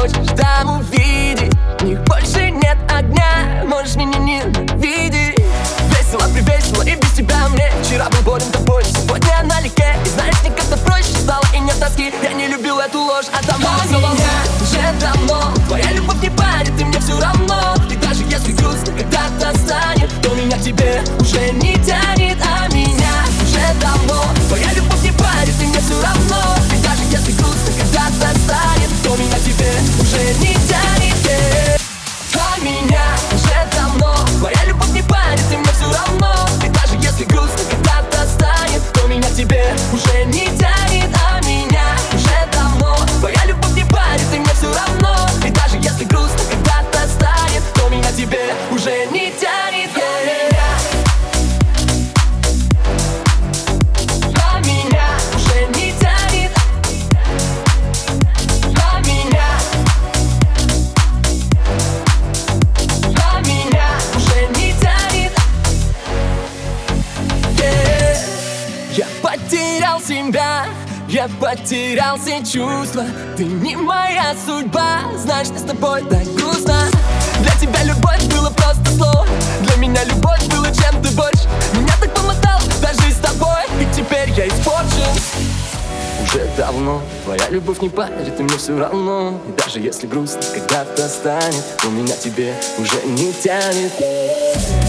хочешь там увидеть. В них больше нет огня, можешь меня ненавидеть. Весело, привесело и без тебя мне. Вчера был болен тобой, сегодня налегке. И знаешь, мне как-то проще стало и нет тоски. Я не любил эту ложь, а давно меня уже давно. Твоя любовь не парит, и мне все равно. И даже если грустно когда-то станет, то меня к тебе уже не тянет, а меня уже давно. Твоя любовь не парит, и мне все равно. И даже если грустно когда-то станет, то меня к тебе уже не тянет, а меня уже давно. Твоя любовь не парит, и мне все равно. И даже если грустно когда-то станет, то меня к тебе уже не тянет, а меня уже давно. Твоя любовь не парит, и мне все равно. И даже если грустно когда-то станет, то меня к тебе уже не тянет, а меня уже не тянет, а меня уже не тянет. Я потерял себя, я потерял все чувства. Ты не моя судьба, знаешь, мне с тобой так грустно. Для тебя любовь было просто слово, для меня любовь было чем-то больше. Меня так помотало даже с тобой, и теперь я испорчен. Уже давно твоя любовь не парит, и мне все равно. И даже если грустно когда-то станет, то меня тебе уже не тянет.